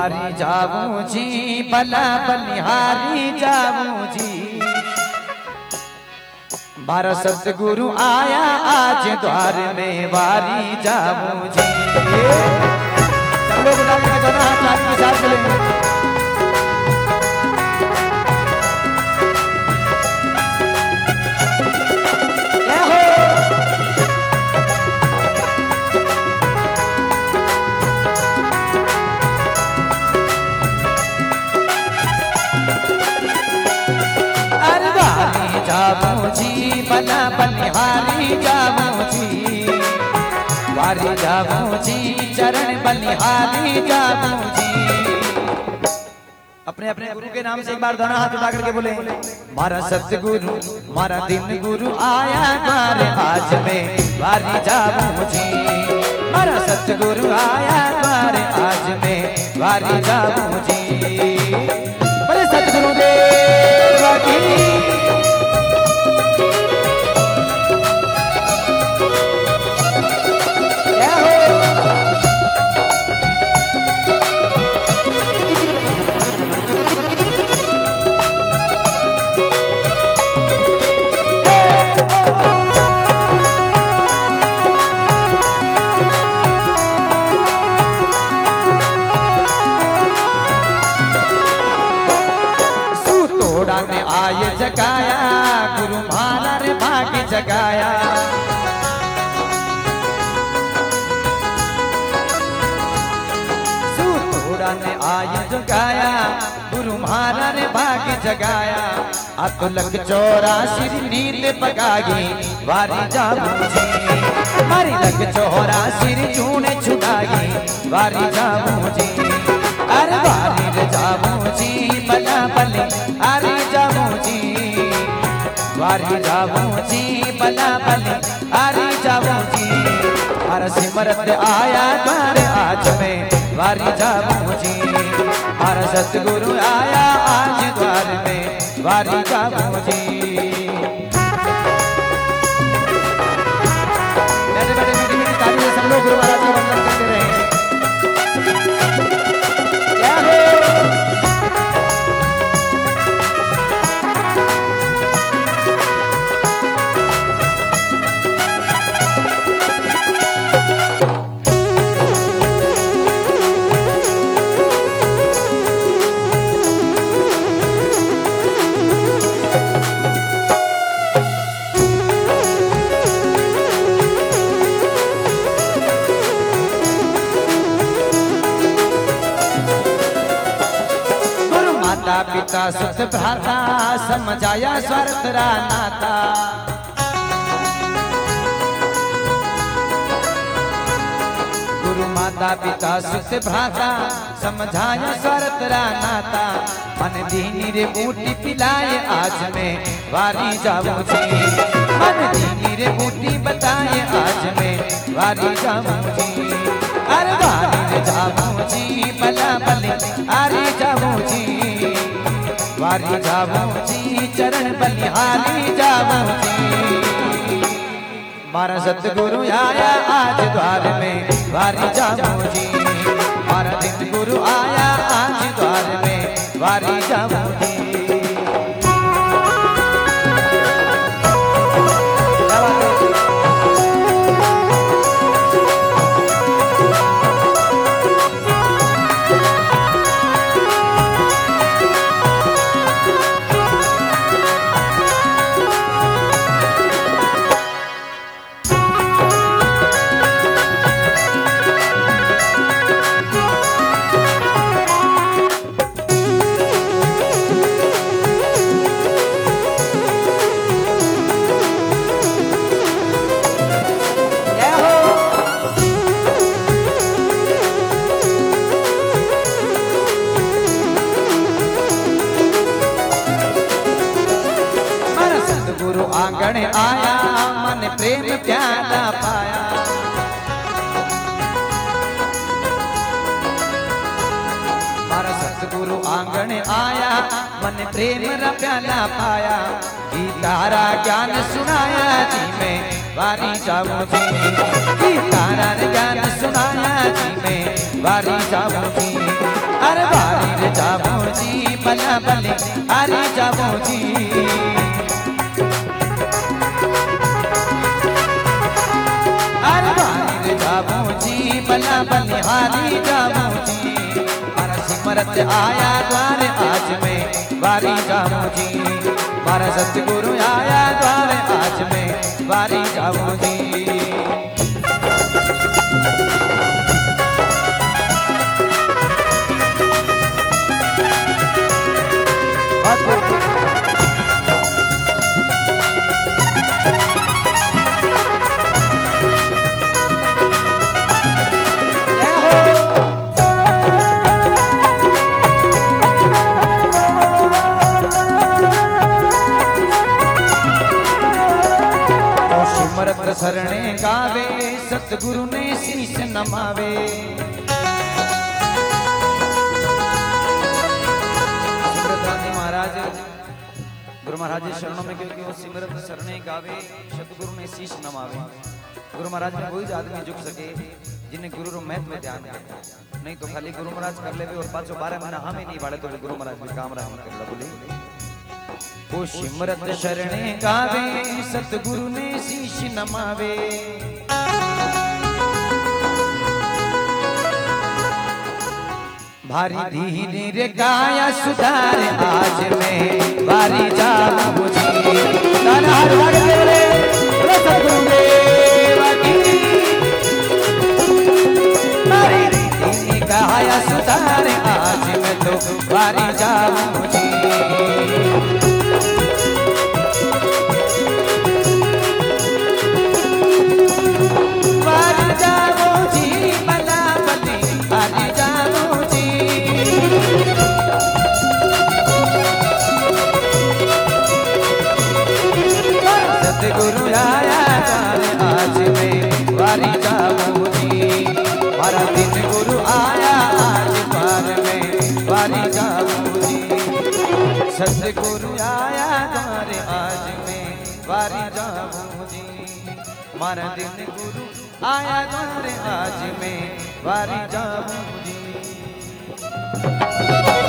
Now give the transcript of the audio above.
वारी जाऊं जी भला बलिहारी जाऊं जी। बारह सतगुरु आया आज द्वार में वारी जाऊं जी। सब लोग दोनों हाथ लाख के साथ चलेंगे। जाऊं जी भला बलिहारी जाऊं जी। वारी जाऊं जी चरण बलिहारी जाऊं जी। अपने अपने गुरु के नाम से एक बार दोनों हाथ उठा करके बोले, मारा सतगुरु मारा दिन गुरु आया द्वार आज में वारी जाऊं जी। मारा सतगुरु आया द्वार आज में वारी जाऊं जी। बोले सतगुरु देव की आये जगाया गुरु माला रे भाग जगाया। सूतोड़ा ने आये जगाया गुरु माला रे भाग जगाया। अत लख 84 नींद पगागी वारी जाऊं जी। मारी लख 84 चूने छुड़ागी वारी जाऊं जी। अरे वारी रे जाऊं जी भला भले अरे जाऊं जी। वारी जाऊं जी भला भले अरे जाऊं जी। हर सिमरत आया द्वार आज में वारी जाऊं जी। हर सतगुरु आया आज द्वार में वारी जाऊं जी। बैठे बैठे मीठी मीठी ताली से सब लोग गुरु महाराज का वंदन करते रहे। क्या हो माता पिता सुत भ्राता समझाया स्वार्थ रा नाता। गुरु माता पिता सुत भ्राता समझाया स्वार्थ रा नाता। मन दीनी रे बूटी पिलाए आज में वारी जाऊं जी। मन दीनी रे बूटी बताए आज में वारी जाऊं जी। अरे वारी रे जाऊं जी भला भले अरे जाऊं जी। वारी जाऊं जी चरण बलिहारी जाऊं जी। मारा सतगुरु आया आज द्वार में वारी जाऊं जी। मारा दिन गुरु आया आज द्वार में वारी जाऊं जी। गुरु आंगण आया मन प्रेम प्याला पाया। मारा सतगुरु आंगण आया मन प्रेम रा प्याला पाया। गीतारा ज्ञान सुनाया जी मैं वारी जाऊं जी। गीतारा ज्ञान सुनाया जी मैं वारी जाऊं जी। अरे बारी रे जाबो जी बला बले अरे जाबो जी अरे बारी रे जाबो जी बला बले हारी जाबो जी मारा सिमरत आया द्वार आज में बारी जाबो जी मारा सतगुरु आया द्वार आज में बारी जाबो जी शरणे गावे सतगुरु ने शीश नमावे महाराज गुरु महाराज के शरणों में क्योंकि वो सिमरत शरणे गावे सतगुरु ने शीश नमावे गुरु महाराज में कोई आदमी झुक सके जिन्हें गुरु रो महत्व में ध्यान दे नहीं तो खाली गुरु महाराज कर ले और 512 महीना हमें नहीं वाले तो गुरु महाराज में काम रहा कर बोले वो सिमरत शरणे गावे सतगुरु ने शीश नमावे भारी धीरे रे गाया सुधार आज में बारी जाबो जी ताना हर भाग बोले सतगुरु देव की भारी धीरे गाया सुधार आज में तो बारी जाबो जी गुरु आया आज में बारी जाबो जी मारा दिन गुरु आया आज पार में बारी जाबो जी सतगुरु आया द्वार आज में बारी जाबो जी मारा दिन गुरु आया द्वार आज में बारी जाबो जी